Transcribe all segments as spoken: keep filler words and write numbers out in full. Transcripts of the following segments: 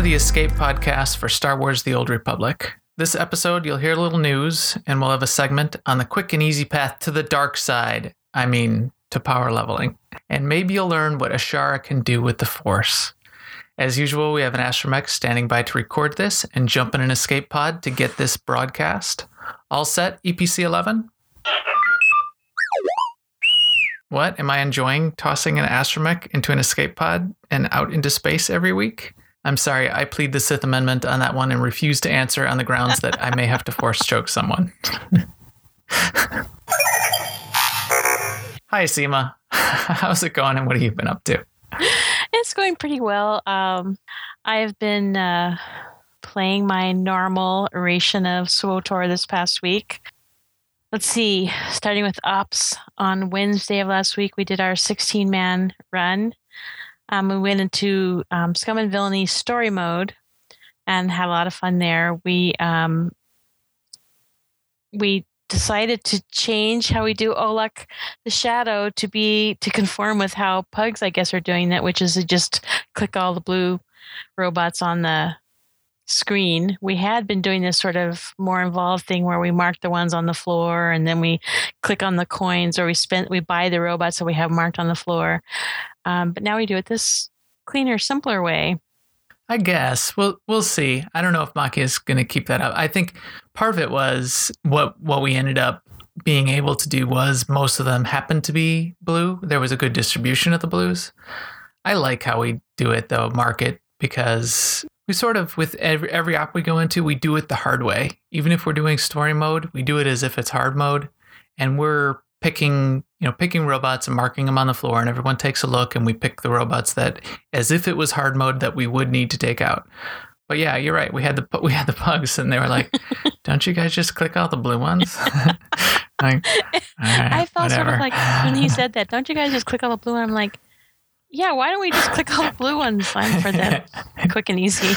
the Escape podcast for Star Wars The Old Republic. This episode, you'll hear a little news, and we'll have a segment on the quick and easy path to the dark side. I mean, to power leveling. And maybe you'll learn what Ashara can do with the Force. As usual, we have an astromech standing by to record this and jump in an escape pod to get this broadcast. All set, E P C eleven? What? Am I enjoying tossing an astromech into an escape pod and out into space every week? I'm sorry, I plead the Sith Amendment on that one and refuse to answer on the grounds that I may have to force choke someone. Hi, Seema. How's it going and what have you been up to? It's going pretty well. Um, I've been uh, playing my normal ration of SWTOR this past week. Let's see, starting with Ops, on Wednesday of last week, we did our sixteen-man run. Um, we went into um, Scum and Villainy story mode and had a lot of fun there. We um, we decided to change how we do Olak the Shadow to be to conform with how Pugs, I guess, are doing that, which is to just click all the blue robots on the screen. We had been doing this sort of more involved thing where we mark the ones on the floor and then we click on the coins, or we spend we buy the robots that we have marked on the floor. Um, but now we do it this cleaner, simpler way. I guess we'll we'll see. I don't know if Maki is going to keep that up. I think part of it was what what we ended up being able to do was most of them happened to be blue. There was a good distribution of the blues. I like how we do it though, mark it, because we sort of, with every, every op we go into, we do it the hard way. Even if we're doing story mode, we do it as if it's hard mode. And we're picking, you know, picking robots and marking them on the floor, and everyone takes a look and we pick the robots that, as if it was hard mode, that we would need to take out. But yeah, you're right. We had the we had the Pugs, and they were like, "Don't you guys just click all the blue ones?" Like, all right, I felt whatever. sort of like when he said that, "Don't you guys just click all the blue?" And I'm like, yeah, why don't we just click all the blue ones? Fine for that, quick and easy.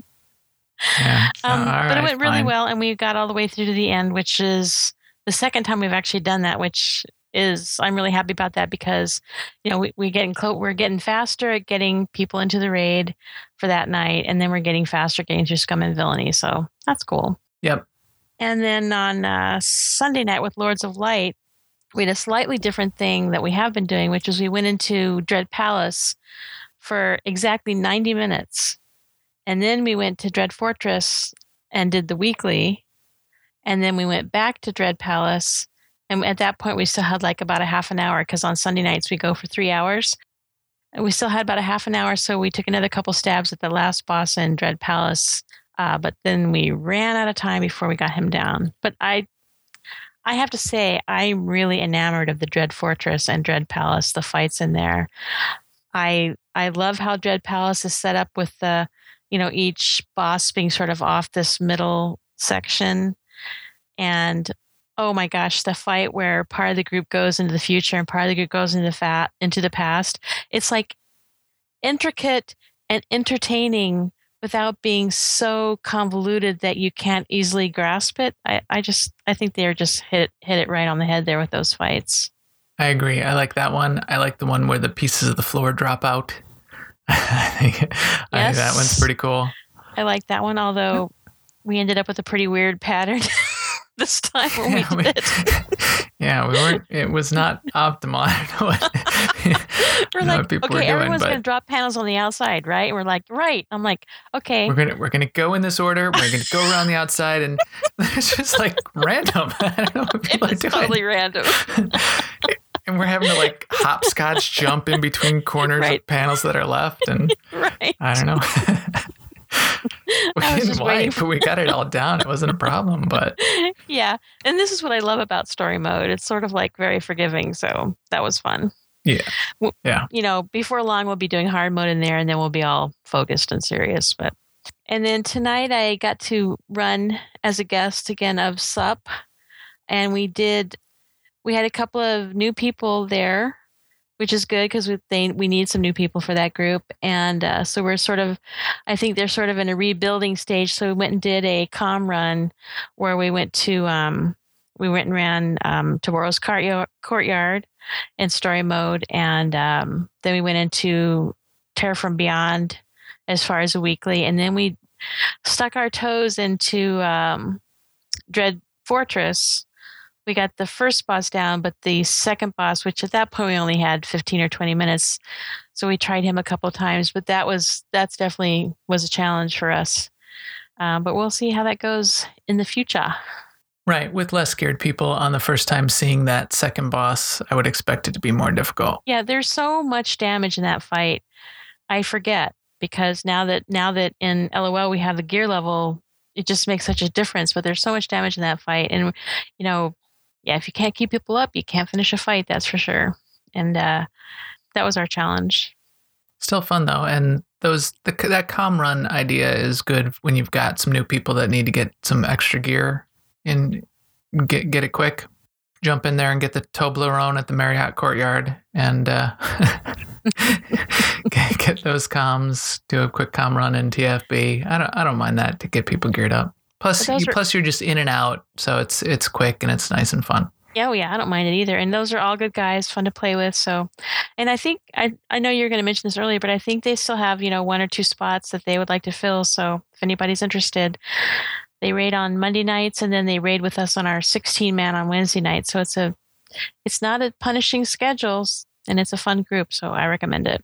Yeah, so, um, but right, it went really fine. well, and we got all the way through to the end, which is the second time we've actually done that, which is, I'm really happy about that because, you know, we, we getting close, we're getting faster at getting people into the raid for that night, and then we're getting faster getting through Scum and Villainy, so that's cool. Yep. And then on uh, Sunday night with Lords of Light, we had a slightly different thing that we have been doing, which is we went into Dread Palace for exactly ninety minutes. And then we went to Dread Fortress and did the weekly. And then we went back to Dread Palace. And at that point, we still had like about a half an hour, because on Sunday nights we go for three hours. And we still had about a half an hour, so we took another couple stabs at the last boss in Dread Palace. Uh, but then we ran out of time before we got him down. But I... I have to say, I'm really enamored of the Dread Fortress and Dread Palace, the fights in there. I I love how Dread Palace is set up with the, you know, each boss being sort of off this middle section. And oh my gosh, the fight where part of the group goes into the future and part of the group goes into the fat into the past. It's like intricate and entertaining without being so convoluted that you can't easily grasp it. I, I just, I think they're just hit hit it right on the head there with those fights. I agree. I like that one. I like the one where the pieces of the floor drop out. I think, Yes. I think that one's pretty cool. I like that one, although we ended up with a pretty weird pattern this time when Yeah, we we- did it. Yeah, we weren't. It was not optimal. I don't know what, We're I know like, what people okay, were doing, everyone's but going to drop panels on the outside, right? And we're like, right. I'm like, okay. we're gonna we're gonna go in this order. We're gonna go around the outside, and it's just like random. I don't know what It people are was doing. totally random. And we're having to like hopscotch jump in between corners Right. of panels that are left, and Right. I don't know. We I was didn't just waiting wipe, but we got it all down. It wasn't a problem, but Yeah. And this is what I love about story mode. It's sort of like very forgiving. So that was fun. yeah, Well, yeah. You know, before long, we'll be doing hard mode in there, and then we'll be all focused and serious. But And then tonight I got to run as a guest again of S U P. And we did, we had a couple of new people there, which is good because we they, we need some new people for that group. And uh, so we're sort of, I think they're sort of in a rebuilding stage. So we went and did a comm run where we went to, um, we went and ran um, Taboros courtyard, courtyard in story mode. And um, then we went into Terra from Beyond as far as a weekly. And then we stuck our toes into um, Dread Fortress. We got the first boss down, but the second boss, which at that point we only had fifteen or twenty minutes. So we tried him a couple of times, but that was, that's definitely was a challenge for us. Um, but we'll see how that goes in the future. Right. With less geared people on the first time seeing that second boss, I would expect it to be more difficult. Yeah, there's so much damage in that fight. I forget because now that now that in L O L we have the gear level, it just makes such a difference. But there's so much damage in that fight. And, you know, yeah, if you can't keep people up, you can't finish a fight. That's for sure. And uh, that was our challenge. Still fun, though. And those the, that comm run idea is good when you've got some new people that need to get some extra gear and get get it quick. Jump in there and get the Toblerone at the Marriott Courtyard and uh, get, get those comms. Do a quick comm run in T F B. I don't I don't mind that to get people geared up. Plus, you, are, plus you're just in and out, so it's it's quick and it's nice and fun. Yeah, oh yeah, I don't mind it either. And those are all good guys, fun to play with. So, and I think I I know you were going to mention this earlier, but I think they still have, you know, one or two spots that they would like to fill. So if anybody's interested, they raid on Monday nights and then they raid with us on our sixteen man on Wednesday nights. So it's a it's not a punishing schedules and it's a fun group. So I recommend it.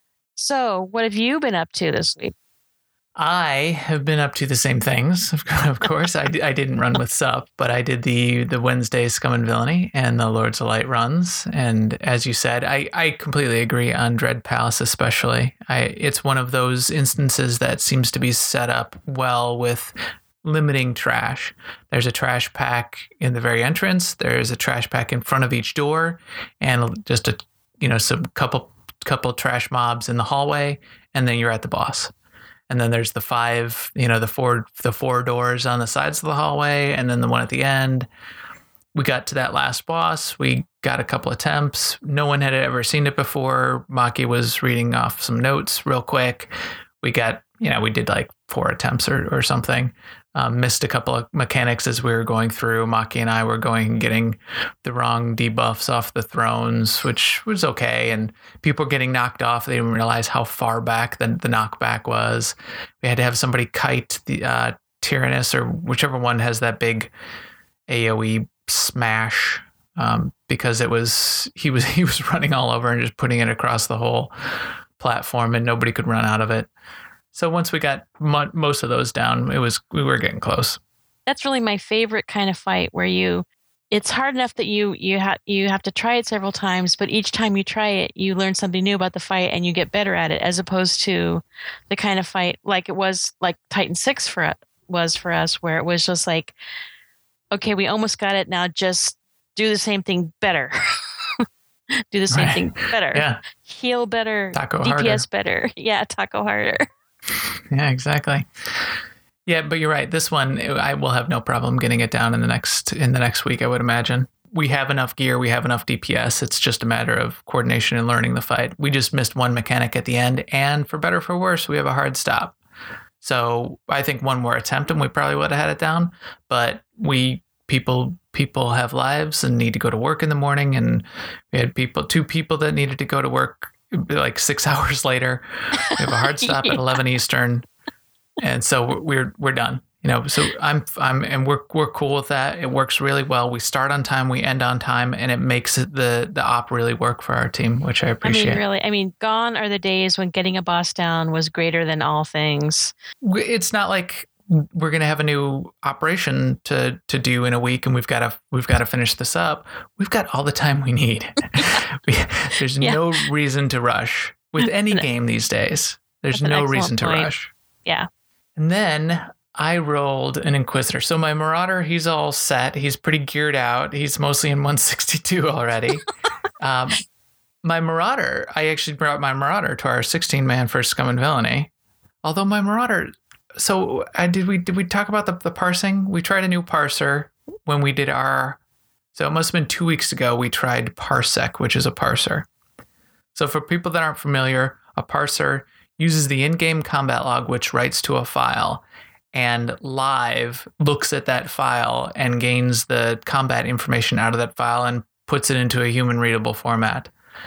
So what have you been up to this week? I have been up to the same things, of course. I, I didn't run with Sup, but I did the the Wednesday Scum and Villainy and the Lords of Light runs. And as you said, I, I completely agree on Dread Palace especially. I It's one of those instances that seems to be set up well with limiting trash. There's a trash pack in the very entrance. There's a trash pack in front of each door and just a, you know, some couple couple trash mobs in the hallway. And then you're at the boss. And then there's the five, you know, the four, the four doors on the sides of the hallway, and then the one at the end. We got to that last boss. We got a couple attempts. No one had ever seen it before. Maki was reading off some notes real quick. We got, you know, we did like four attempts or, or something. Um, missed a couple of mechanics as we were going through. Maki and I were going and getting the wrong debuffs off the thrones, which was okay. And people were getting knocked off. They didn't realize how far back the, the knockback was. We had to have somebody kite the uh, Tyrannus or whichever one has that big A O E smash um, because it was he was he was running all over and just putting it across the whole platform, and nobody could run out of it. So once we got mo- most of those down, it was we were getting close. That's really my favorite kind of fight where you, it's hard enough that you you have you have to try it several times, but each time you try it, you learn something new about the fight and you get better at it, as opposed to the kind of fight like it was like Titan six for it was for us, where it was just like, okay, we almost got it, now just do the same thing better. do the same right. thing better. Yeah. Heal better. Taco D P S harder. better. Yeah, taco harder. Yeah, exactly. Yeah, but you're right. This one, I will have no problem getting it down in the next in the next week, I would imagine. We have enough gear. We have enough D P S. It's just a matter of coordination and learning the fight. We just missed one mechanic at the end, and for better or for worse, we have a hard stop. So I think one more attempt, and we probably would have had it down. But we people people have lives and need to go to work in the morning, and we had people two people that needed to go to work like six hours later. We have a hard stop yeah. at eleven Eastern, and so we're we're done. You know, so I'm I'm and we're we're cool with that. It works really well. We start on time, we end on time, and it makes it the the op really work for our team, which I appreciate. I mean, really, I mean, gone are the days when getting a boss down was greater than all things. It's not like we're going to have a new operation to to do in a week, and we've got to we've got to finish this up. We've got all the time we need. we, there's yeah. no reason to rush with any game these days. There's no reason to point. rush. Yeah. And then I rolled an Inquisitor. So my Marauder, he's all set. He's pretty geared out. He's mostly in one sixty-two already. um, my Marauder, I actually brought my Marauder to our sixteen man for Scum and Villainy. Although my Marauder. So I did we did we talk about the, the parsing? We tried a new parser when we did our, so it must have been two weeks ago, we tried Parsec, which is a parser. So for people that aren't familiar, a parser uses the in-game combat log, which writes to a file, and live looks at that file and gains the combat information out of that file and puts it into a human readable format.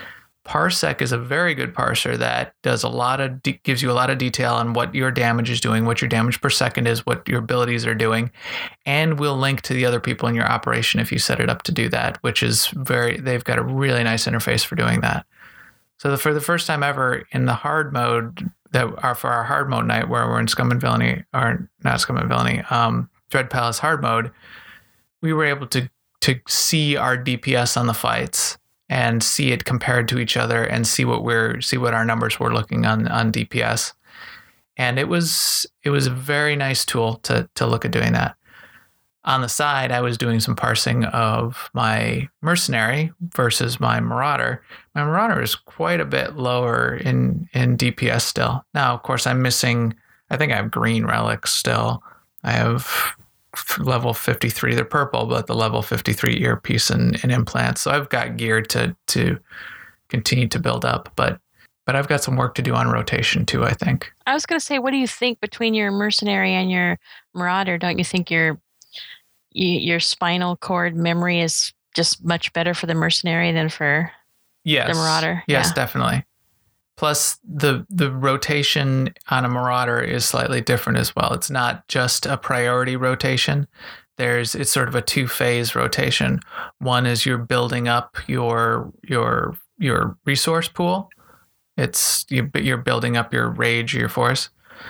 Parsec is a very good parser that does a lot of de- gives you a lot of detail on what your damage is doing, what your damage per second is, what your abilities are doing, and will link to the other people in your operation if you set it up to do that, which is very, they've got a really nice interface for doing that. So the, for the first time ever in the hard mode that are for our hard mode night where we're in Scum and Villainy, or not Scum and Villainy, um, Dread Palace hard mode, we were able to to see our D P S on the fights and see it compared to each other and see what we're see what our numbers were looking on on D P S. And it was it was a very nice tool to to look at doing that. On the side, I was doing some parsing of my Mercenary versus my Marauder. My Marauder is quite a bit lower in in D P S still. Now, of course, I'm missing, I think I have green relics still. I have level fifty-three. They're purple, but the level fifty-three earpiece and, and implants. So I've got gear to to continue to build up, but but I've got some work to do on rotation too, I think. I was going to say, what do you think between your Mercenary and your Marauder? Don't you think your your spinal cord memory is just much better for the Mercenary than for yes. the Marauder? Yes, yeah. definitely. Plus, the the rotation on a Marauder is slightly different as well. It's not just a priority rotation. There's it's sort of a two-phase rotation. One is you're building up your your your resource pool. It's you, you're building up your rage, your force,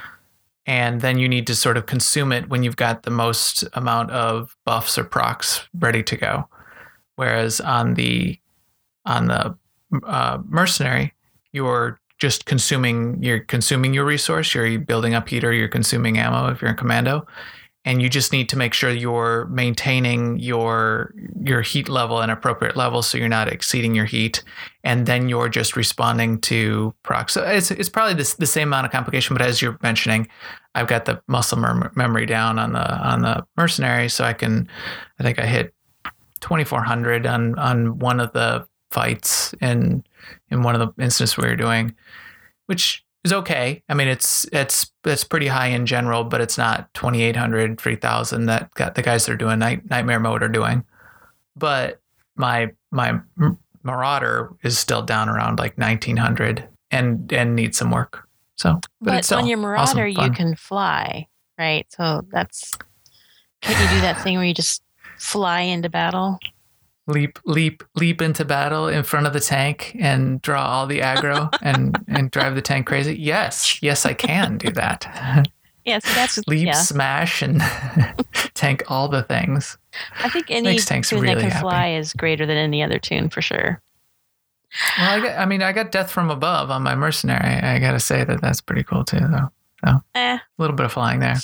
and then you need to sort of consume it when you've got the most amount of buffs or procs ready to go. Whereas on the on the uh, Mercenary, you're just consuming, you're consuming your resource, you're building up heater, you're consuming ammo if you're in commando, and you just need to make sure you're maintaining your your heat level at an appropriate level so you're not exceeding your heat, and then you're just responding to procs. So it's it's probably this, the same amount of complication, but as you're mentioning, I've got the muscle mem- memory down on the on the Mercenary, so I can, I think I hit twenty-four hundred on on one of the fights in in one of the instances we were doing, which is okay. I mean, it's it's it's pretty high in general, but it's not twenty-eight hundred, three thousand that got the guys that are doing night, Nightmare mode are doing. But my my Marauder is still down around like nineteen hundred and and needs some work. So, but, but it's still on your Marauder, awesome, you fun. can fly, right? So that's, can you do that thing where you just fly into battle? Leap, leap, leap into battle in front of the tank and draw all the aggro and, and drive the tank crazy? Yes, yes, I can do that. Yes, that's leap, yeah. smash, and tank all the things. I think any Makes tanks tune really that can happy. fly is greater than any other tune for sure. Well, I, got, I mean, I got Death from Above on my Mercenary. I got to say that that's pretty cool too, though. So eh. a little bit of flying there.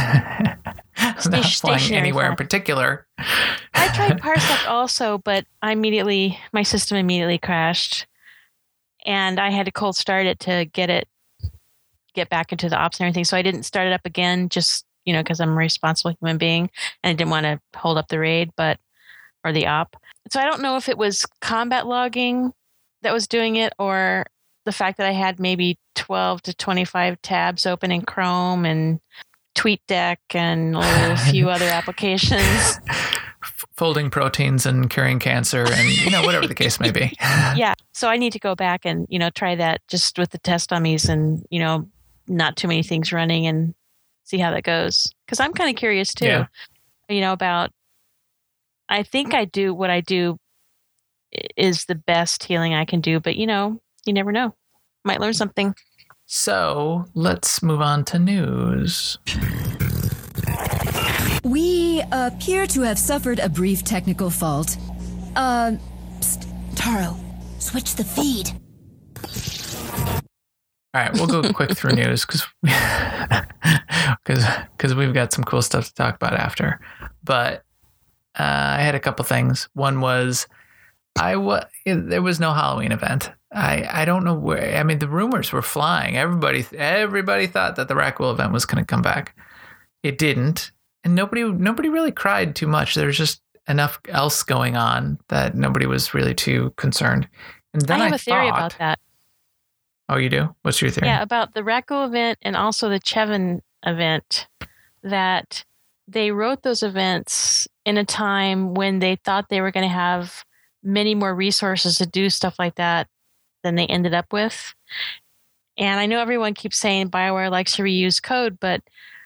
Not flying anywhere fly. in particular. I tried Parsec also, but I immediately, my system immediately crashed, and I had to cold start it to get it, get back into the ops and everything. So I didn't start it up again, just you know, because I'm a responsible human being and I didn't want to hold up the raid, but or the op. So I don't know if it was combat logging that was doing it, or the fact that I had maybe twelve to twenty-five tabs open in Chrome and TweetDeck and a few other applications. Folding proteins and curing cancer and, you know, whatever the case may be. Yeah. So I need to go back and, you know, try that just with the test dummies and, you know, not too many things running and see how that goes. Because I'm kind of curious too, yeah. you know, about, I think I do what I do is the best healing I can do, but, you know, you never know. Might learn something. So let's move on to news. We appear to have suffered a brief technical fault. Uh, psst, Taro, switch the feed. All right, we'll go quick through news because because because we've got some cool stuff to talk about after. But uh, I had a couple things. One was I wa- there was no Halloween event. I, I don't know where. I mean, the rumors were flying. Everybody everybody thought that the Rackwell event was going to come back. It didn't, and nobody nobody really cried too much. There's just enough else going on that nobody was really too concerned. And then I have I a theory thought, about that. Oh, you do? What's your theory? Yeah, about the Racco event and also the Chevin event, that they wrote those events in a time when they thought they were going to have many more resources to do stuff like that than they ended up with. And I know everyone keeps saying BioWare likes to reuse code, but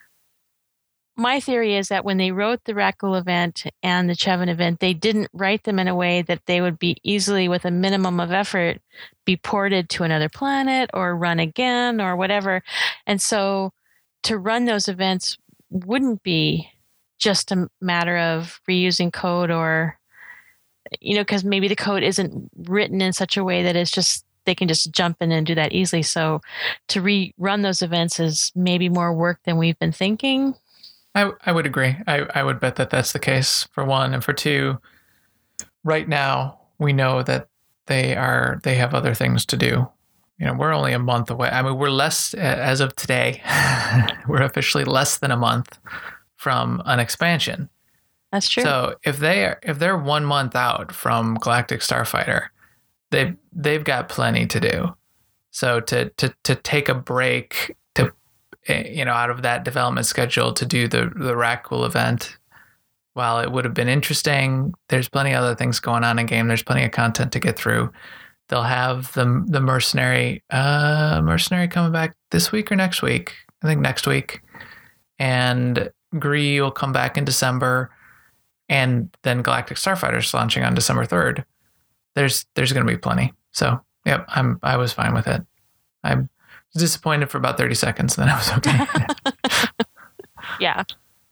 my theory is that when they wrote the Rakghoul event and the Chevan event, they didn't write them in a way that they would be easily, with a minimum of effort, be ported to another planet or run again or whatever. And so to run those events wouldn't be just a matter of reusing code, or, you know, because maybe the code isn't written in such a way that it's just, they can just jump in and do that easily. So to rerun those events is maybe more work than we've been thinking. I, I would agree. I, I would bet that that's the case, for one. And for two, right now, we know that they are they have other things to do. You know, we're only a month away. I mean, we're less, as of today, we're officially less than a month from an expansion. That's true. So if they are, if they're one month out from Galactic Starfighter, they've they've got plenty to do. So to to to take a break, to you know, out of that development schedule to do the the Rakghoul event, while it would have been interesting, there's plenty of other things going on in game. There's plenty of content to get through. They'll have the the mercenary uh, mercenary coming back this week or next week. I think next week, and Gree will come back in December, and then Galactic Starfighter's launching on December third. There's there's going to be plenty. So yep, I'm I was fine with it. I'm disappointed for about thirty seconds, then I was okay. Yeah.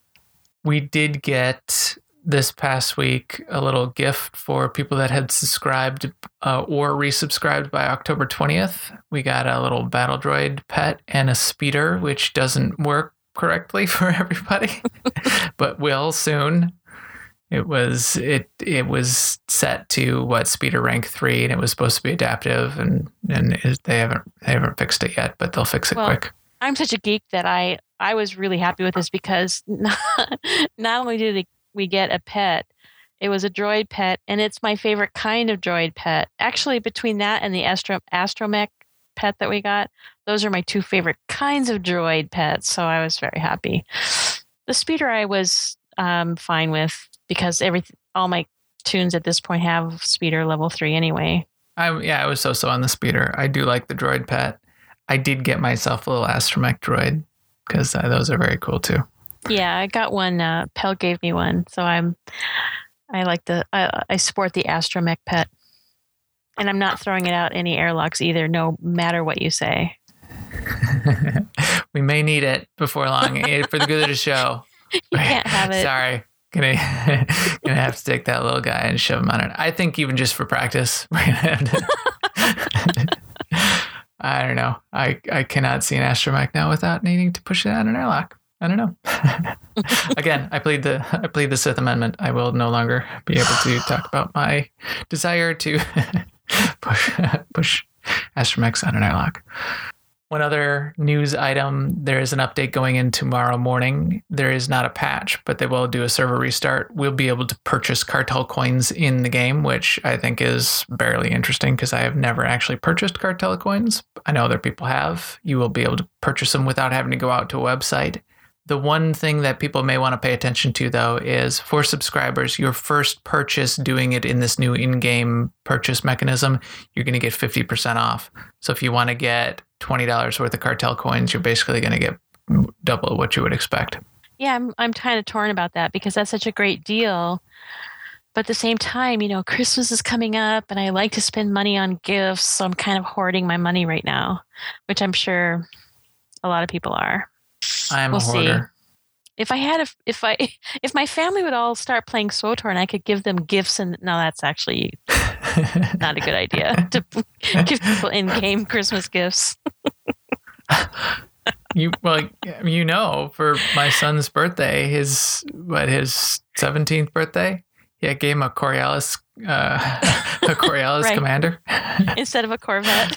We did get this past week a little gift for people that had subscribed uh, or resubscribed by October twentieth. We got a little battle droid pet and a speeder, which doesn't work correctly for everybody, but will soon. It was it it was set to what, speeder rank three, and it was supposed to be adaptive, and and it, they haven't they haven't fixed it yet, but they'll fix it well, quick. I'm such a geek that I I was really happy with this, because not, not only did we get a pet, it was a droid pet, and it's my favorite kind of droid pet. Actually, between that and the Astro, Astromech pet that we got, those are my two favorite kinds of droid pets. So I was very happy. The speeder I was um, fine with, because every all my tunes at this point have speeder level three anyway. I yeah, I was so so on the speeder. I do like the droid pet. I did get myself a little Astromech droid, because uh, those are very cool too. Yeah, I got one. Uh, Pell gave me one, so I'm I like the I, I sport the Astromech pet, and I'm not throwing it out any airlocks either, no matter what you say. We may need it before long for the good of the show. You can't have it. Sorry. Gonna, gonna have to take that little guy and shove him on it. I think even just for practice, we're gonna have to. I don't know. I, I cannot see an Astromech now without needing to push it out an airlock. I don't know. Again, I plead the I plead the Sith Amendment. I will no longer be able to talk about my desire to push push Astromechs on an airlock. One other news item, there is an update going in tomorrow morning. There is not a patch, but they will do a server restart. We'll be able to purchase cartel coins in the game, which I think is barely interesting, because I have never actually purchased cartel coins. I know other people have. You will be able to purchase them without having to go out to a website. The one thing that people may want to pay attention to, though, is for subscribers, your first purchase doing it in this new in-game purchase mechanism, you're going to get fifty percent off. So if you want to get twenty dollars worth of cartel coins, you're basically going to get double what you would expect. Yeah, I'm I'm kind of torn about that, because that's such a great deal. But at the same time, you know, Christmas is coming up, and I like to spend money on gifts, so I'm kind of hoarding my money right now, which I'm sure a lot of people are. I'm we'll a hoarder. See. If I had a, if I, if my family would all start playing SWTOR and I could give them gifts, and no, that's actually not a good idea to give people in-game Christmas gifts. You well, you know, for my son's birthday, his what his seventeenth birthday, yeah, gave him a Coriolis, uh, a Coriolis right. Commander instead of a Corvette,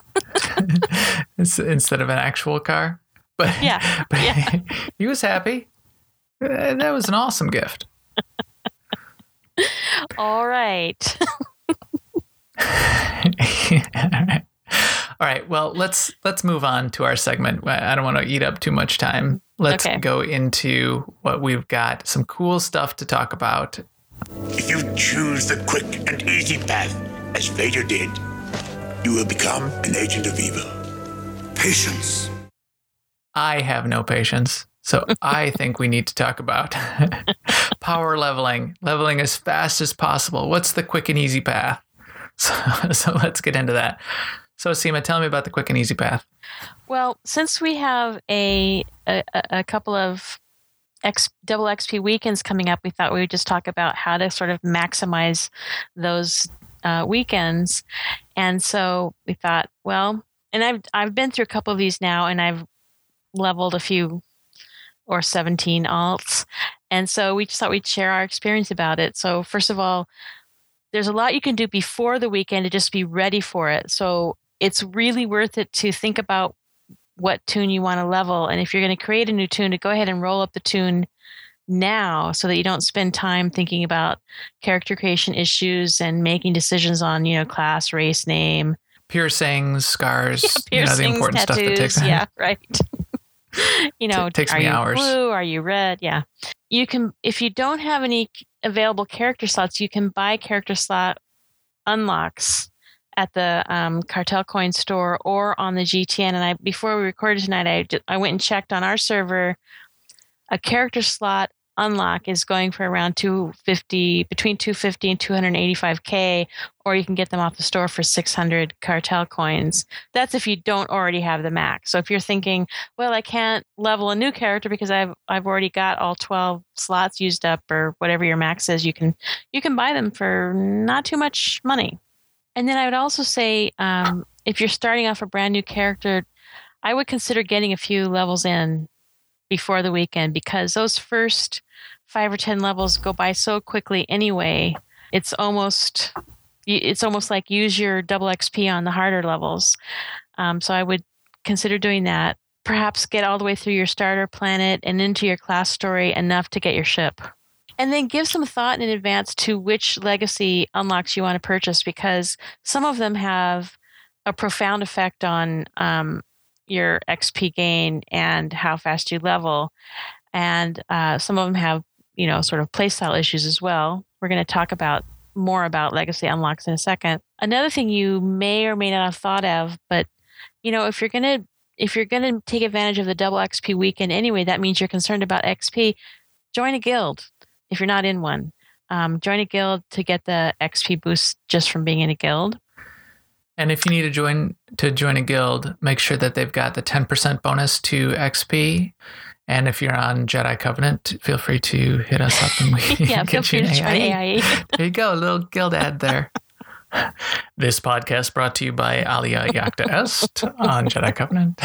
instead of an actual car. But yeah, but yeah. He was happy. Uh, that was an awesome gift. All right. All right. All right. Well, let's let's move on to our segment. I don't want to eat up too much time. Let's okay. go into what we've got. Some cool stuff to talk about. If you choose the quick and easy path, as Vader did, you will become an agent of evil. Patience. I have no patience. So I think we need to talk about power leveling, leveling as fast as possible. What's the quick and easy path? So, so let's get into that. So Seema, tell me about the quick and easy path. Well, since we have a a, a couple of X, double X P weekends coming up, we thought we would just talk about how to sort of maximize those uh, weekends. And so we thought, well, and I've I've been through a couple of these now, and I've leveled a few or seventeen alts. And so we just thought we'd share our experience about it. So first of all, there's a lot you can do before the weekend to just be ready for it. So it's really worth it to think about what toon you want to level. And if you're going to create a new toon, to go ahead and roll up the toon now so that you don't spend time thinking about character creation issues and making decisions on, you know, class, race, name. Piercings, scars, yeah, piercings, you know, the important tattoos, stuff that takes yeah, right. you know, it takes are me you hours. blue? Are you red? Yeah. You can, if you don't have any available character slots, you can buy character slot unlocks at the um, Cartel Coin store or on the G T N. And I, before we recorded tonight, I, just, I went and checked on our server. A character slot unlock is going for around two fifty, between two fifty and two eighty-five K, or you can get them off the store for six hundred Cartel coins. That's if you don't already have the max. So if you're thinking, well, I can't level a new character because I've I've already got all twelve slots used up, or whatever your max is, you can you can buy them for not too much money. And then I would also say, um, if you're starting off a brand new character, I would consider getting a few levels in before the weekend, because those first five or ten levels go by so quickly anyway. It's almost it's almost like use your double X P on the harder levels. Um, so I would consider doing that. Perhaps get all the way through your starter planet and into your class story enough to get your ship. And then give some thought in advance to which legacy unlocks you want to purchase, because some of them have a profound effect on um, your X P gain and how fast you level. And uh, some of them have, you know, sort of playstyle issues as well. We're going to talk about more about legacy unlocks in a second. Another thing you may or may not have thought of, but, you know, if you're going to if you're going to take advantage of the double X P weekend anyway, that means you're concerned about X P. Join a guild if you're not in one. Um, join a guild to get the X P boost just from being in a guild. And if you need to join to join a guild, make sure that they've got the ten percent bonus to X P. And if you're on Jedi Covenant, feel free to hit us up and we yeah, can get feel you free an to A I E. join A I E. There you go, a little guild ad there. This podcast brought to you by Alia Yakta Est on Jedi Covenant.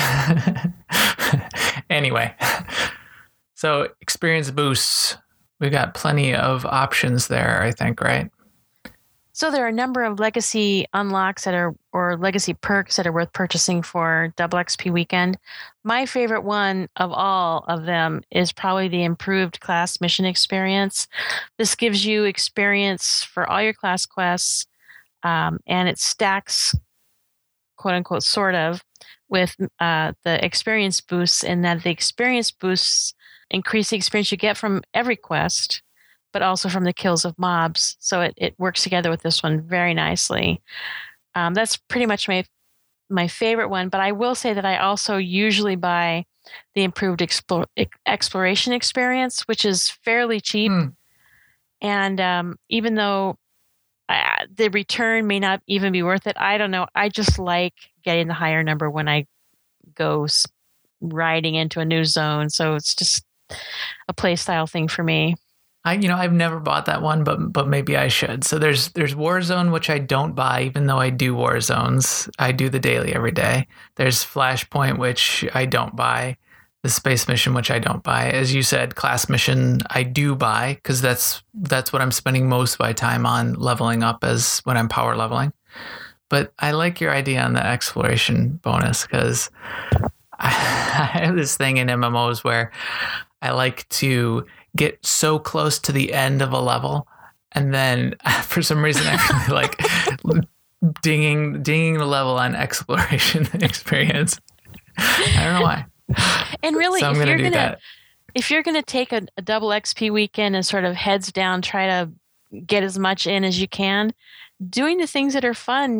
Anyway, so experience boosts. We've got plenty of options there, I think, right? So there are a number of legacy unlocks that are, or legacy perks that are worth purchasing for double X P weekend. My favorite one of all of them is probably the improved class mission experience. This gives you experience for all your class quests, um, and it stacks, quote unquote, sort of, with uh, the experience boosts, in that the experience boosts increase the experience you get from every quest, but also from the kills of mobs. So it, it works together with this one very nicely. Um, that's pretty much my my favorite one, but I will say that I also usually buy the improved explore, exploration experience, which is fairly cheap. Hmm. And um, even though I, the return may not even be worth it, I don't know. I just like getting the higher number when I go riding into a new zone. So it's just a play style thing for me. I, you know, I've never bought that one, but but maybe I should. So there's there's Warzone, which I don't buy, even though I do war zones. I do the daily every day. There's Flashpoint, which I don't buy. The space mission, which I don't buy. As you said, class mission I do buy, because that's that's what I'm spending most of my time on, leveling up, as when I'm power leveling. But I like your idea on the exploration bonus, because I, I have this thing in M M Os where I like to get so close to the end of a level, and then for some reason I really like dinging dinging the level on exploration experience. I don't know why. And really, so I'm if gonna you're do gonna that. if you're gonna take a, a double X P weekend and sort of heads down, try to get as much in as you can, doing the things that are fun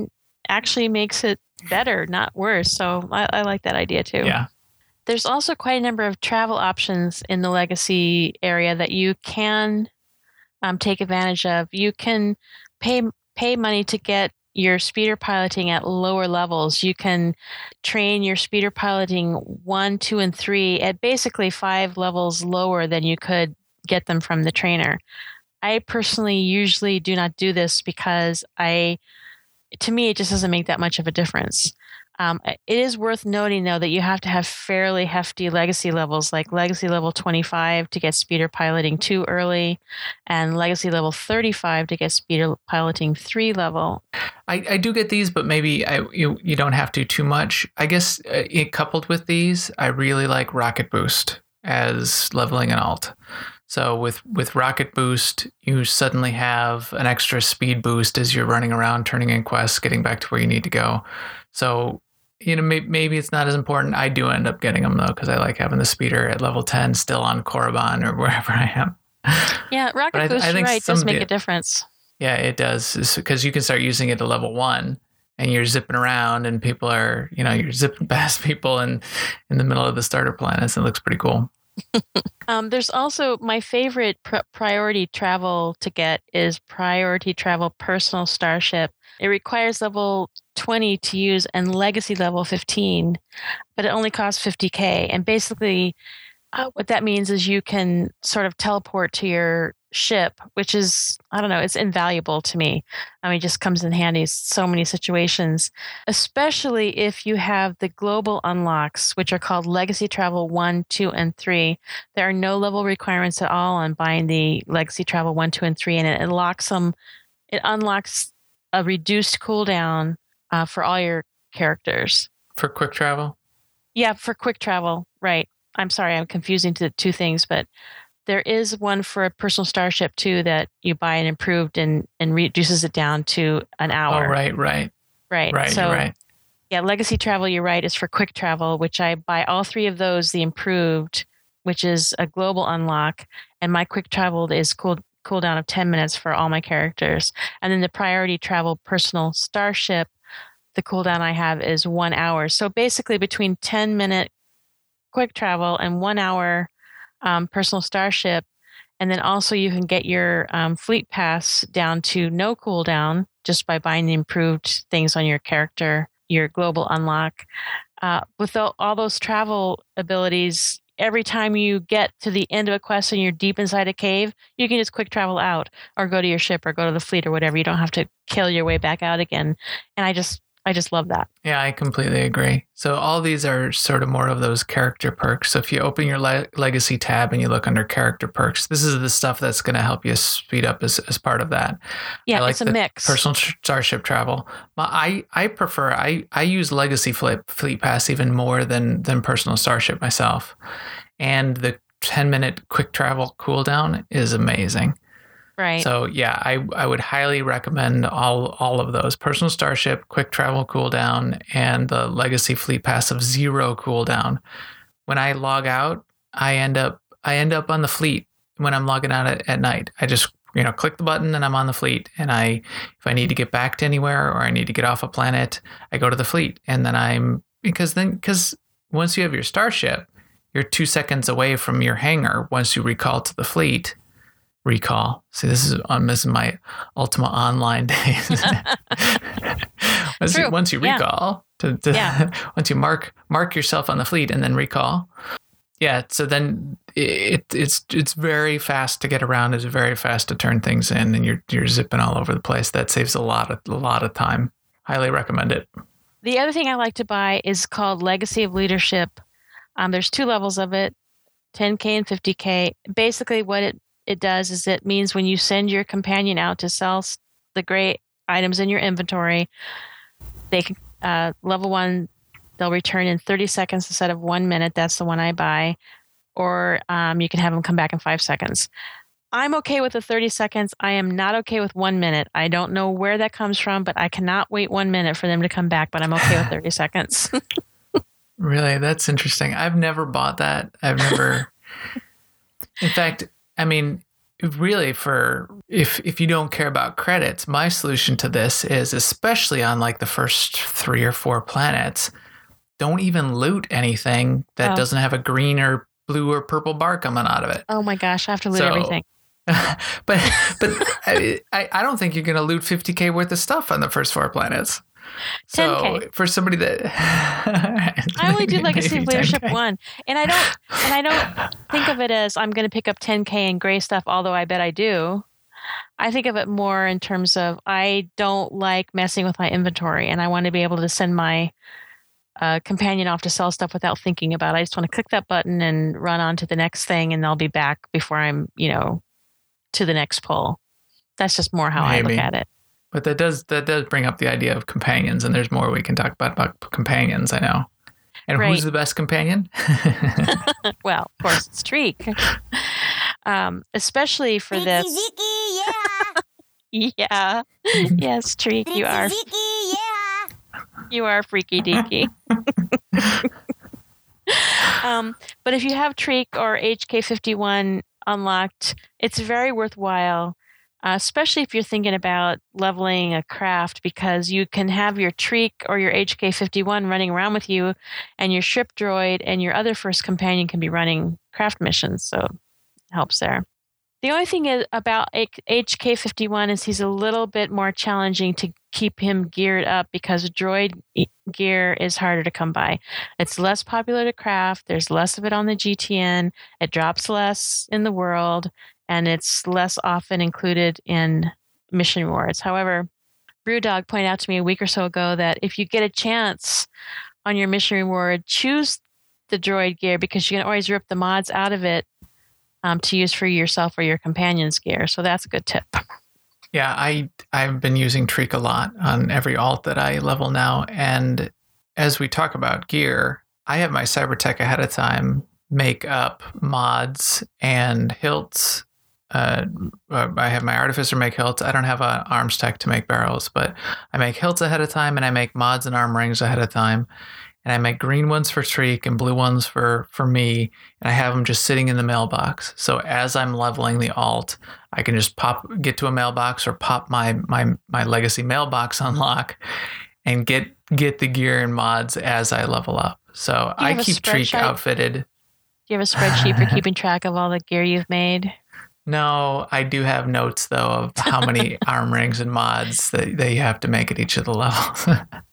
actually makes it better, not worse. So I, I like that idea too. Yeah. There's also quite a number of travel options in the legacy area that you can um, take advantage of. You can pay pay money to get your speeder piloting at lower levels. You can train your speeder piloting one, two, and three at basically five levels lower than you could get them from the trainer. I personally usually do not do this because I, to me, it just doesn't make that much of a difference. Um, it is worth noting, though, that you have to have fairly hefty legacy levels, like legacy level twenty-five to get speeder piloting two early, and legacy level thirty-five to get speeder piloting three level. I, I do get these, but maybe I, you you don't have to too much. I guess uh, it, coupled with these, I really like Rocket Boost as leveling an alt. So with, with Rocket Boost, you suddenly have an extra speed boost as you're running around, turning in quests, getting back to where you need to go. So, you know, maybe, maybe it's not as important. I do end up getting them, though, because I like having the speeder at level ten still on Korriban or wherever I am. Yeah, Rocket I, Boost, I you're right, does make the, a difference. Yeah, it does. Because you can start using it at level one and you're zipping around and people are, you know, you're zipping past people and in the middle of the starter planets. It looks pretty cool. um, there's also my favorite pr- priority travel to get is priority travel personal starship. It requires level twenty to use and legacy level fifteen, but it only costs fifty K. And basically, uh, what that means is you can sort of teleport to your ship, which is, I don't know, it's invaluable to me. I mean, it just comes in handy in so many situations, especially if you have the global unlocks, which are called Legacy Travel one, two, and three. There are no level requirements at all on buying the Legacy Travel one, two, and three, and it unlocks them. It unlocks a reduced cooldown uh, for all your characters. For quick travel? Yeah, for quick travel, right. I'm sorry, I'm confusing the two things, but there is one for a personal starship too that you buy and improved and, and reduces it down to an hour. Oh, right, right. Right. Right, so, you're right. Yeah, Legacy Travel, you're right, is for quick travel, which I buy all three of those, the improved, which is a global unlock, and my quick travel is cool cooldown of ten minutes for all my characters. And then the priority travel personal starship, the cooldown I have is one hour. So basically between ten minute quick travel and one hour um, personal starship. And then also you can get your um, fleet pass down to no cooldown just by buying the improved things on your character, your global unlock. Uh, with all, all those travel abilities, every time you get to the end of a quest and you're deep inside a cave, you can just quick travel out or go to your ship or go to the fleet or whatever. You don't have to kill your way back out again. And I just I just love that. Yeah, I completely agree. So all these are sort of more of those character perks. So if you open your le- legacy tab and you look under character perks, this is the stuff that's going to help you speed up as, as part of that. Yeah, I like it's a the mix. Personal starship travel. I, I prefer, I, I use legacy fleet, fleet pass even more than, than personal starship myself. And the ten minute quick travel cooldown is amazing. Right. So yeah, I, I would highly recommend all all of those. Personal Starship, quick travel cooldown, and the Legacy Fleet Pass of zero cooldown. When I log out, I end up I end up on the fleet when I'm logging out at, at night. I just you know click the button and I'm on the fleet. And I if I need to get back to anywhere or I need to get off a planet, I go to the fleet. And then I'm because then because once you have your starship, you're two seconds away from your hangar once you recall to the fleet. Recall. See, this is I'm missing my Ultima Online days. once, you, once you recall, yeah. to, to yeah. once you mark mark yourself on the fleet and then recall, yeah. So then it it's it's very fast to get around. It's very fast to turn things in, and you're you're zipping all over the place. That saves a lot of a lot of time. Highly recommend it. The other thing I like to buy is called Legacy of Leadership. Um, there's two levels of it, ten K and fifty K. Basically, what it it does is it means when you send your companion out to sell the great items in your inventory, they can, uh, level one, they'll return in thirty seconds instead of one minute. That's the one I buy. Or um, you can have them come back in five seconds. I'm okay with the thirty seconds. I am not okay with one minute. I don't know where that comes from, but I cannot wait one minute for them to come back, but I'm okay with thirty seconds. Really? That's interesting. I've never bought that. I've never... In fact... I mean, really, for if if you don't care about credits, my solution to this is, especially on like the first three or four planets, don't even loot anything that Oh. doesn't have a green or blue or purple bar coming out of it. Oh my gosh, I have to loot So- everything. but but I, I I don't think you're going to loot fifty K worth of stuff on the first four planets. So ten K. for somebody that I only do Legacy of maybe Leadership ten K. one, and I don't and I don't think of it as I'm going to pick up ten K in gray stuff, although I bet I do. I think of it more in terms of I don't like messing with my inventory, and I want to be able to send my uh, companion off to sell stuff without thinking about it. I just want to click that button and run on to the next thing, and I'll be back before I'm, you know, to the next pull. That's just more how I Maybe. look at it. But that does that does bring up the idea of companions, and there's more we can talk about about companions. I know. And Right. who's the best companion? Well, of course, it's Treek. Um, especially for this. Yeah. Yes, Treek, you are. You are freaky deaky. um, but if you have Treek or H K fifty-one unlocked, it's very worthwhile, uh, especially if you're thinking about leveling a craft, because you can have your Treek or your H K fifty-one running around with you, and your ship droid and your other first companion can be running craft missions. So it helps there. The only thing is about H K fifty-one is he's a little bit more challenging to keep him geared up because droid gear is harder to come by. It's less popular to craft. There's less of it on the G T N. It drops less in the world, and it's less often included in mission rewards. However, Brewdog pointed out to me a week or so ago that if you get a chance on your mission reward, choose the droid gear because you can always rip the mods out of it um, to use for yourself or your companion's gear. So that's a good tip. Yeah, I I've been using Treek a lot on every alt that I level now, and as we talk about gear, I have my Cybertech ahead of time make up mods and hilts. Uh, I have my Artificer make hilts. I don't have an arms tech to make barrels, but I make hilts ahead of time, and I make mods and arm rings ahead of time. And I make green ones for Treek and blue ones for, for me, and I have them just sitting in the mailbox. So as I'm leveling the alt, I can just pop, get to a mailbox or pop my my my legacy mailbox unlock, and get get the gear and mods as I level up. So Do you I have a keep Treek spreadsheet? outfitted. Do you have a spreadsheet for keeping track of all the gear you've made? No, I do have notes though of how many arm rings and mods that, that you have to make at each of the levels.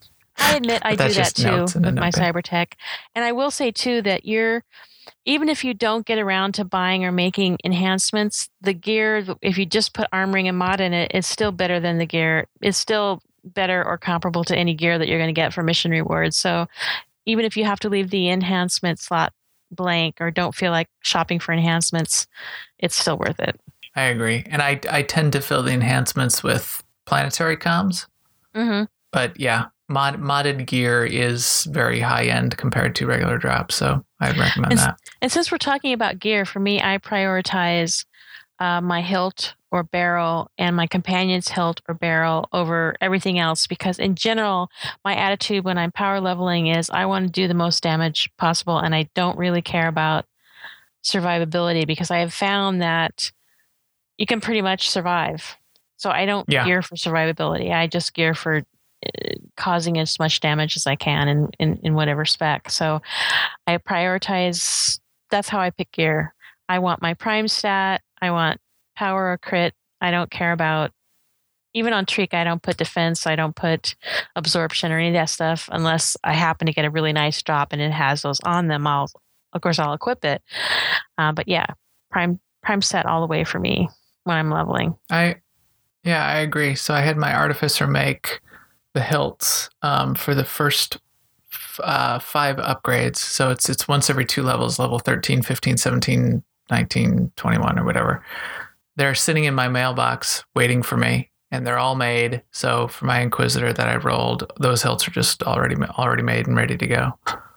I admit I But do that's that just too notes in a with my notepad. Cybertech. And I will say too that you're, even if you don't get around to buying or making enhancements, the gear, if you just put arm ring and mod in it, it's still better than the gear. It's still better or comparable to any gear that you're going to get for mission rewards. So even if you have to leave the enhancement slot blank or don't feel like shopping for enhancements, it's still worth it. I agree. And I I tend to fill the enhancements with planetary comms. Mm-hmm. But yeah, mod modded gear is very high end compared to regular drops. So I'd recommend And, that. and since we're talking about gear, for me, I prioritize uh, my hilt or barrel and my companion's hilt or barrel over everything else because in general, my attitude when I'm power leveling is I want to do the most damage possible, and I don't really care about survivability because I have found that you can pretty much survive. So I don't Yeah. gear for survivability. I just gear for uh, causing as much damage as I can in, in, in whatever spec. So I prioritize, that's how I pick gear. I want my prime stat. I want power or crit. I don't care about, even on Treek, I don't put defense. I don't put absorption or any of that stuff unless I happen to get a really nice drop and it has those on them. I'll, of course, I'll equip it. Uh, but yeah, prime prime set all the way for me when I'm leveling. I yeah, I agree. So I had my artificer make the hilts um, for the first f- uh, five upgrades. So it's it's once every two levels, level thirteen, fifteen, seventeen, nineteen, twenty-one, or whatever. They're sitting in my mailbox waiting for me, and they're all made. So for my Inquisitor that I rolled, those hilts are just already already made and ready to go.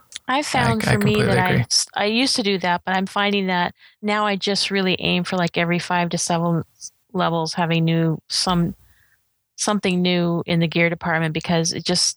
I found I for me completely that agree. I I used to do that, but I'm finding that now I just really aim for like every five to seven levels having new some something new in the gear department because it just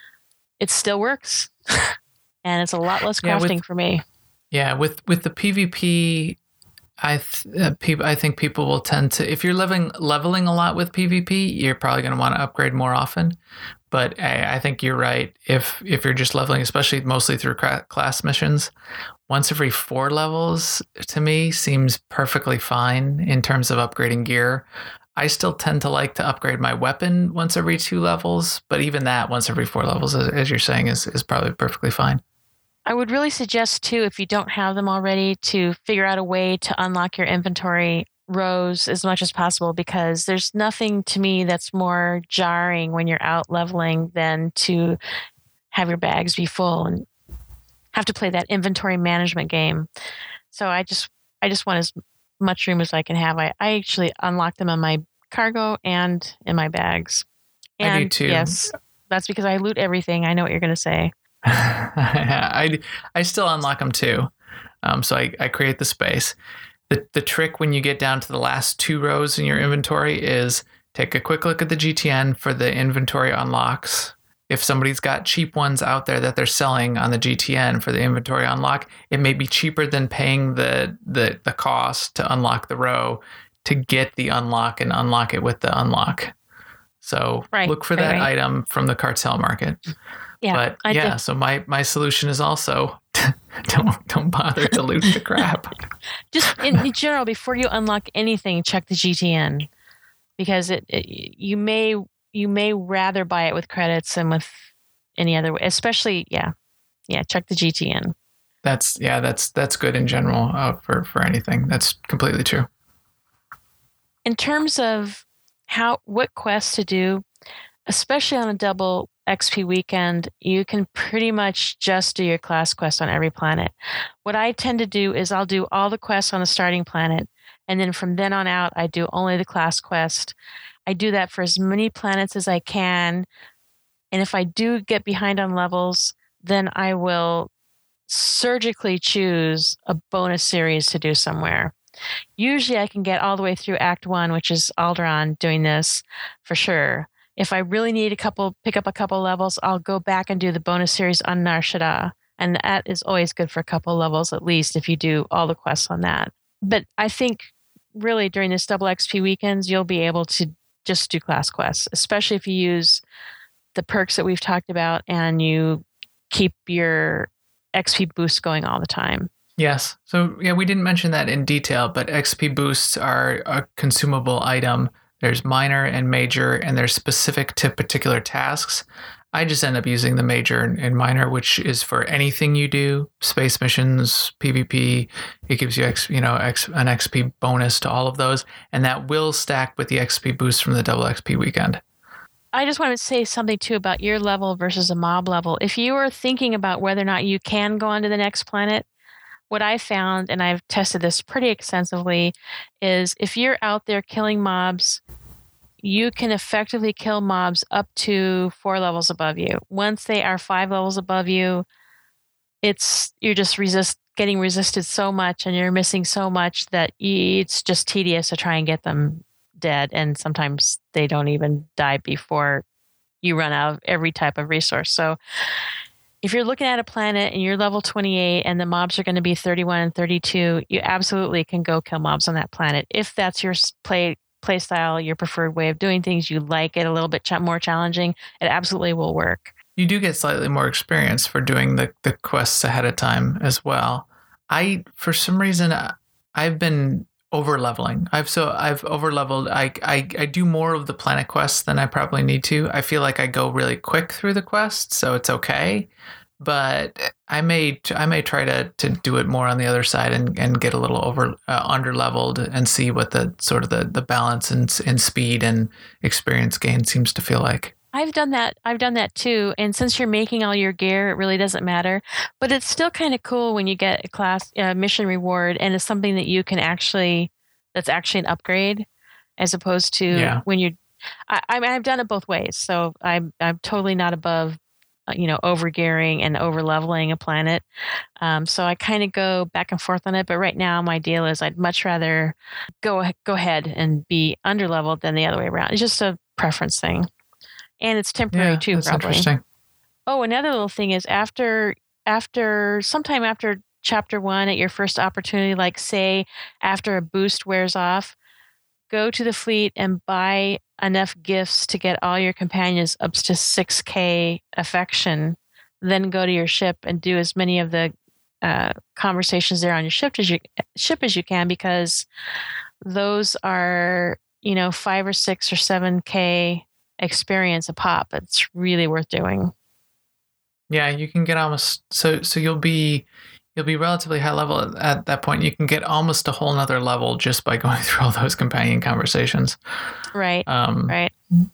it still works, and it's a lot less Yeah, with- crafting for me. Yeah, with with the PvP I th- uh, people. I think people will tend to, if you're living leveling a lot with PvP, you're probably going to want to upgrade more often. But I, I think you're right. If if you're just leveling, especially mostly through cra- class missions, once every four levels to me seems perfectly fine in terms of upgrading gear. I still tend to like to upgrade my weapon once every two levels, but even that once every four levels, as, as you're saying, is is probably perfectly fine. I would really suggest too, if you don't have them already, to figure out a way to unlock your inventory rows as much as possible, because there's nothing to me that's more jarring when you're out leveling than to have your bags be full and have to play that inventory management game. So I just I just want as much room as I can have. I, I actually unlock them on my cargo and in my bags. And I do too. Yes, that's because I loot everything. I know what you're going to say. I, I still unlock them too. Um, so I, I create the space. The, the trick when you get down to the last two rows in your inventory is take a quick look at the G T N for the inventory unlocks. If somebody's got cheap ones out there that they're selling on the G T N for the inventory unlock, it may be cheaper than paying the, the, the cost to unlock the row to get the unlock and unlock it with the unlock. So right, look for right, that right. item from the cartel market. Yeah, but I yeah, did. so my, my solution is also don't don't bother to loot the crap. Just in, in general, before you unlock anything, check the G T N, because it, it you may you may rather buy it with credits than with any other way. Especially, yeah, yeah, check the G T N. That's yeah, that's that's good in general uh, for for anything. That's completely true. In terms of how what quests to do, especially on a double X P weekend, you can pretty much just do your class quest on every planet. What I tend to do is I'll do all the quests on the starting planet, and then from then on out, I do only the class quest. I do that for as many planets as I can, and if I do get behind on levels, then I will surgically choose a bonus series to do somewhere. Usually I can get all the way through Act One, which is Alderaan, doing this for sure. If I really need a couple, pick up a couple levels, I'll go back and do the bonus series on Nar Shaddaa. And that is always good for a couple levels, at least, if you do all the quests on that. But I think really during this double X P weekends, you'll be able to just do class quests, especially if you use the perks that we've talked about and you keep your X P boost going all the time. Yes. So yeah, we didn't mention that in detail, but X P boosts are a consumable item. There's minor and major, and they're specific to particular tasks. I just end up using the major and minor, which is for anything you do, space missions, PvP. It gives you X, you know, X, an X P bonus to all of those, and that will stack with the X P boost from the double X P weekend. I just want to say something too about your level versus a mob level. If you are thinking about whether or not you can go on to the next planet, what I found, and I've tested this pretty extensively, is if you're out there killing mobs, you can effectively kill mobs up to four levels above you. Once they are five levels above you, it's you're just resist getting resisted so much, and you're missing so much that it's just tedious to try and get them dead. And sometimes they don't even die before you run out of every type of resource. So if you're looking at a planet and you're level twenty-eight and the mobs are going to be thirty-one and thirty-two, you absolutely can go kill mobs on that planet. If that's your play play style, your preferred way of doing things, you like it a little bit ch- more challenging, it absolutely will work. You do get slightly more experience for doing the, the quests ahead of time as well. I, for some reason, I've been over leveling. I've so I've over leveled. I, I I do more of the planet quests than I probably need to. I feel like I go really quick through the quests, so it's okay. But I may I may try to to do it more on the other side and, and get a little over uh, under leveled and see what the sort of the, the balance and in speed and experience gain seems to feel like. I've done that. I've done that too. And since you're making all your gear, it really doesn't matter. But it's still kind of cool when you get a class uh, mission reward and it's something that you can actually, that's actually an upgrade, as opposed to yeah. when you're. I, I mean, I've done it both ways, so I'm I'm totally not above, uh, you know, over gearing and over leveling a planet. Um, so I kind of go back and forth on it. But right now, my deal is I'd much rather go go ahead and be under leveled than the other way around. It's just a preference thing. And it's temporary yeah, too, that's probably. Interesting. Oh, another little thing is after after sometime after chapter one at your first opportunity, like say after a boost wears off, go to the fleet and buy enough gifts to get all your companions up to six K affection. Then go to your ship and do as many of the uh, conversations there on your ship as you ship as you can, because those are, you know, five or six or seven K experience a pop. It's really worth doing. Yeah, you can get almost so so you'll be you'll be relatively high level at, at that point. You can get almost a whole nother level just by going through all those companion conversations. Right. Um, right.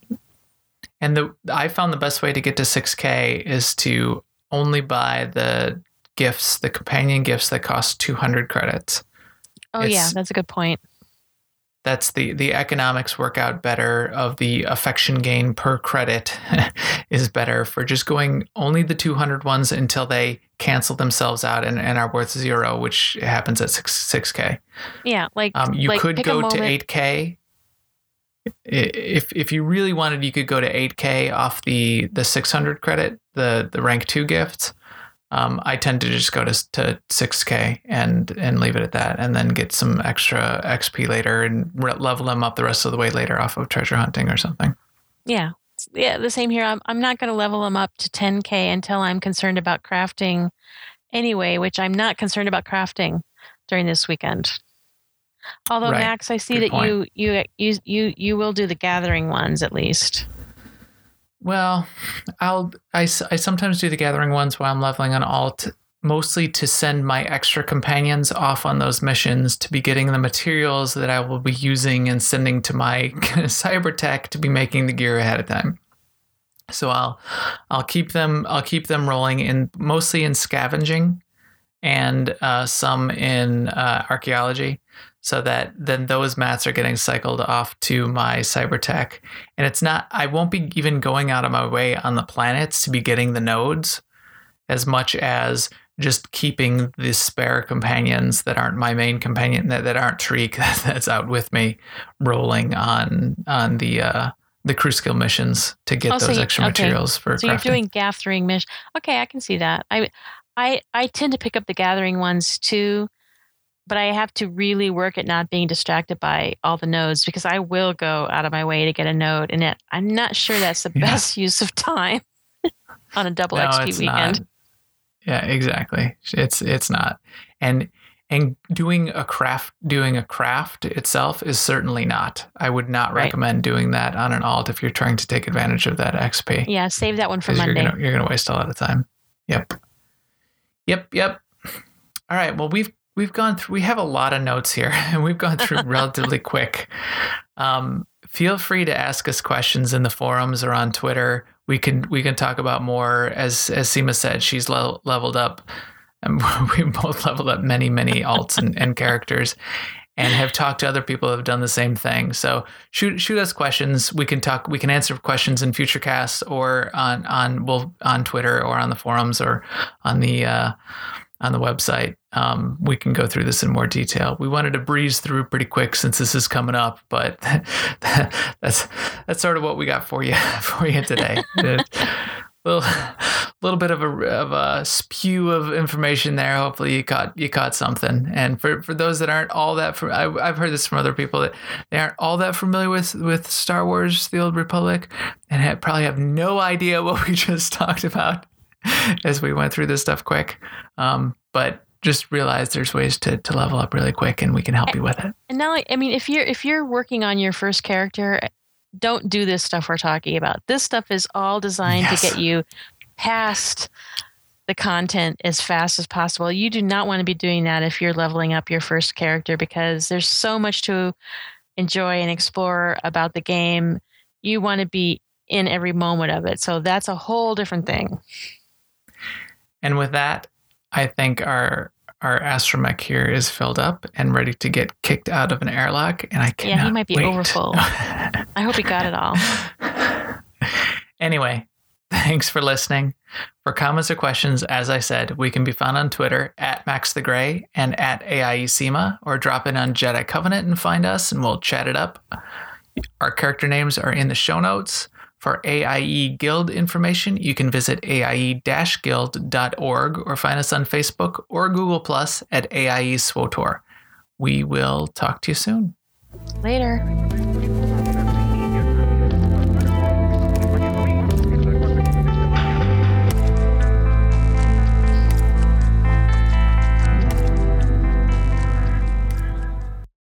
And the I found the best way to get to six K is to only buy the gifts, the companion gifts that cost two hundred credits. Oh It's, yeah, that's a good point. That's the, the economics work out better of the affection gain per credit is better for just going only the two hundred ones until they cancel themselves out and, and are worth zero, which happens at six, 6K. Yeah, like um, you like could pick a go to moment- eight K. If if you really wanted, you could go to eight K off the, the six hundred credit, the, the rank two gifts. Um, I tend to just go to to six K and and leave it at that, and then get some extra X P later and re- level them up the rest of the way later off of treasure hunting or something. Yeah, yeah, the same here. I'm I'm not going to level them up to ten K until I'm concerned about crafting, anyway. Which I'm not concerned about crafting during this weekend. Although Right. Max, I see Good that point. you you you you you will do the gathering ones at least. Well, I'll I, s- I sometimes do the gathering ones while I'm leveling on alt, mostly to send my extra companions off on those missions to be getting the materials that I will be using and sending to my cyber tech to be making the gear ahead of time. So I'll I'll keep them I'll keep them rolling in mostly in scavenging and uh, some in uh, archaeology, so that then those mats are getting cycled off to my cyber tech. And it's not, I won't be even going out of my way on the planets to be getting the nodes as much as just keeping the spare companions that aren't my main companion, that, that aren't Tariq, that's out with me, rolling on on the uh, the crew skill missions to get Oh, so those you- extra okay. materials for So crafting. you're doing gathering mission. Okay, I can see that. I I I tend to pick up the gathering ones too, but I have to really work at not being distracted by all the nodes, because I will go out of my way to get a node, and it, I'm not sure that's the Yeah. best use of time on a double No, X P it's weekend. not. Yeah, exactly. It's it's not. And and doing a craft doing a craft itself is certainly not. I would not Right. recommend doing that on an alt if you're trying to take advantage of that X P. Yeah, save that one for 'Cause you're Monday. gonna you're gonna waste a lot of time. Yep. Yep, yep. All right. Well, we've we've gone through we have a lot of notes here and we've gone through relatively quick. Um, feel free to ask us questions in the forums or on Twitter. We can we can talk about more. As as Seema said, she's le- leveled up, and we've both leveled up many many alts and, and characters, and have talked to other people who have done the same thing. So shoot shoot us questions. We can talk. We can answer questions in future casts or on on well on Twitter or on the forums or on the uh, on the website. Um, we can go through this in more detail. We wanted to breeze through pretty quick since this is coming up, but that's that's sort of what we got for you for you today. A little little bit of a of a spew of information there. Hopefully you caught you caught something. And for, for those that aren't all that, for, I, I've heard this from other people that they aren't all that familiar with with Star Wars: The Old Republic, and have, probably have no idea what we just talked about as we went through this stuff quick. Um, but just realize there's ways to, to level up really quick, and we can help you with it. And now, I mean, if you're if you're working on your first character, don't do this stuff we're talking about. This stuff is all designed Yes. to get you past the content as fast as possible. You do not want to be doing that if you're leveling up your first character, because there's so much to enjoy and explore about the game. You want to be in every moment of it. So that's a whole different thing. And with that, I think our our astromech here is filled up and ready to get kicked out of an airlock. And I cannot Yeah, he might be wait. overfull. I hope he got it all. Anyway, thanks for listening. For comments or questions, as I said, we can be found on Twitter at Max the Gray and at A I E Seema, or drop in on Jedi Covenant and find us, and we'll chat it up. Our character names are in the show notes. For A I E Guild information, you can visit A I E guild dot org or find us on Facebook or Google Plus at A I E SWOTOR. We will talk to you soon. Later.